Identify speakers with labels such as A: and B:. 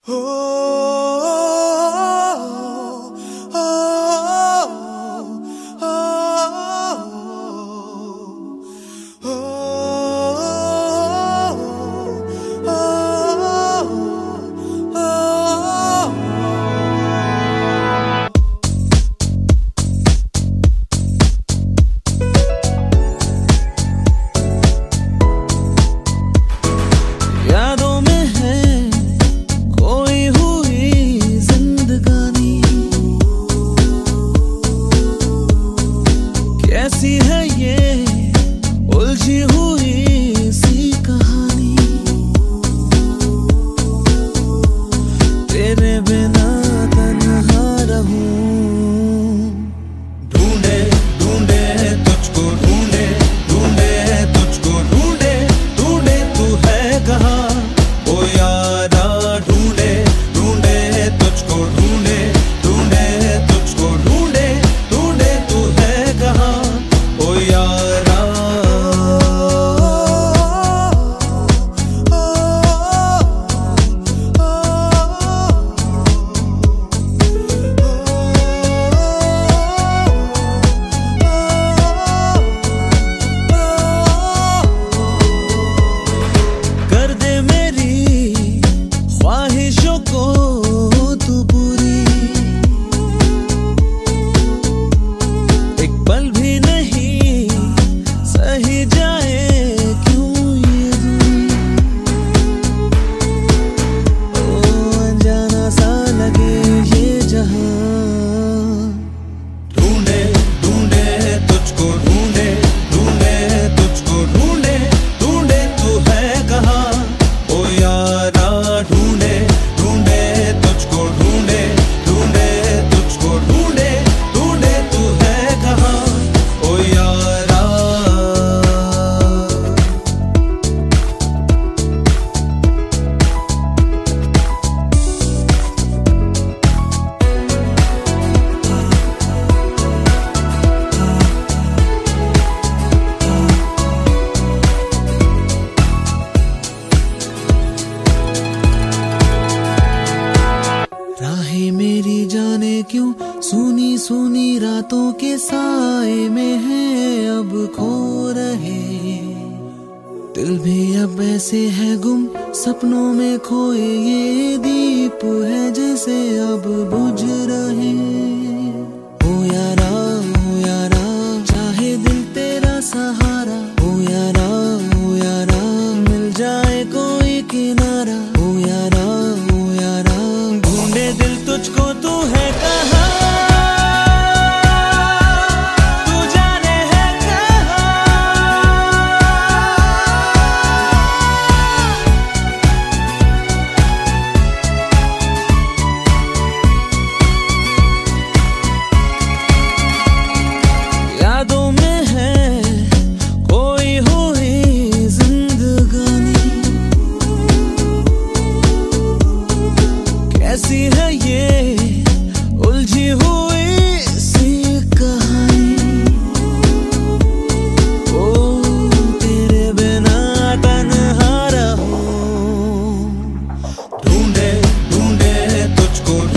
A: यादों में है खोई हुई जिंदगानी, कैसी है ये उलझी हुई सी कहानी। तेरे बिना तन्हा रहूं,
B: ढूंढे ढूंढे तुझको, ढूंढे ढूंढे तुझको, ढूंढे ढूंढे तू है कहाँ ओ यारा। ढूंढे ढूंढे तुझको, ढूंढे ढूंढे तुझको, ढूंढे ढूंढे तू है कहाँ ओ यारा।
A: कर दे मेरी ख्वाहिशों को तू पूरी, एक पल भी नहीं सही जाए क्यों ये दूरी। ओ अनजाना सा लगे ये जहां,
B: ढूंढे ढूंढे तुझको, ढूंढे ढूंढे तुझको, ढूंढे ढूंढे तू है कहाँ ओ यारा। ढूंढे ढूंढे तुझको, ढूंढे ढूंढे तुझको, ढूंढे ढूंढे तू है कहाँ ओ यारा।
A: राहें मेरी जाने क्यों सुनी सुनी रातों के साए में है अब खो रहे। दिल भी अब ऐसे है गुम सपनों में खोए, ये दीप है जैसे अब बुझ रहे। ओ यारा चाहे दिल तेरा सहारा, ओ यारा मिल जाए कोई किनारा। ओ यारा ढूंढे दिल तुझको, तू है कहाँ, तू जाने है कहाँ। यादों में है खोई हुई जिंदगानी, कैसी है ये उलझी हुई सी कहानी। ओ तेरे बिना तन्हा रहूं,
B: ढूंढे ढूंढे तुझको,